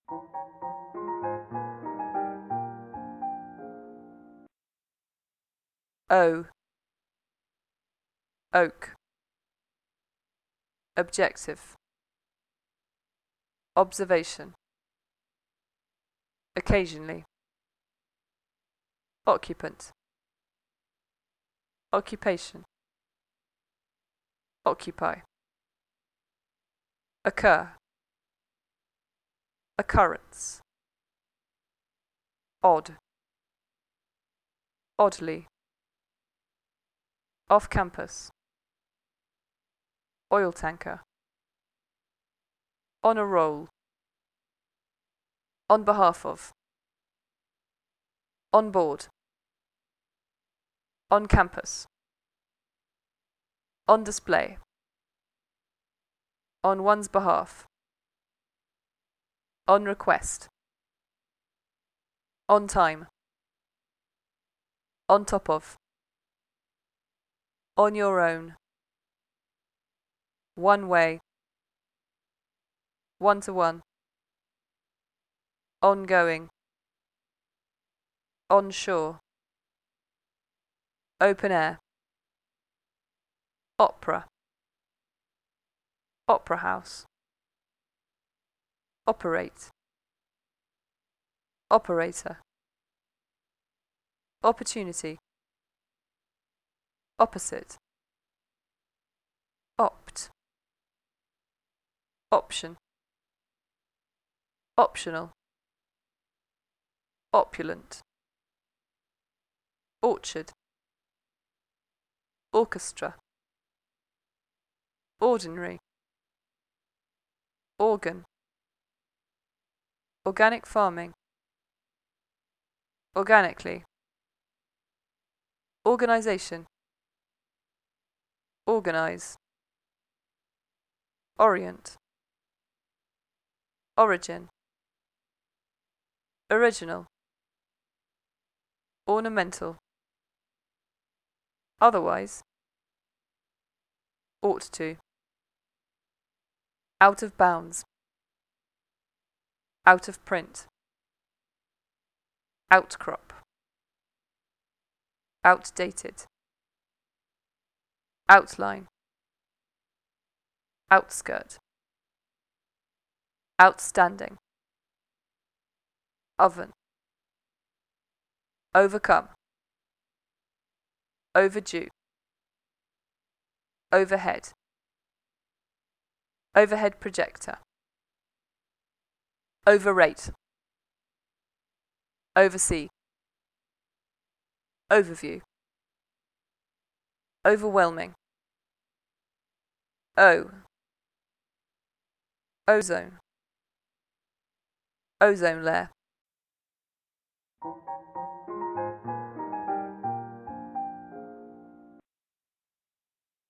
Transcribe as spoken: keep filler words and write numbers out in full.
O. Oak. Objective. Observation. Occasionally. Occupant. Occupation. Occupy. Occur. Occurrence. Odd. Oddly. Off campus. Oil tanker. On a roll. On behalf of. On board. On campus. On display. On one's behalf. On request. On time. On top of. On your own. One way. One to one. Ongoing. Onshore. Open air. Opera. Opera house. Operate. Operator. Opportunity. Opposite. Opt. Option. Optional. Opulent. Orchard. Orchestra. Ordinary. Organ. Organic farming. Organically. Organization. Organize. Orient. Origin. Original. Ornamental. Otherwise. Ought to. Out of bounds. Out of print. Outcrop. Outdated. Outline. Outskirt. Outstanding. Oven. Overcome. Overdue. Overhead. Overhead projector. Overrate. Oversee. Overview. Overwhelming. O. Ozone. Ozone layer.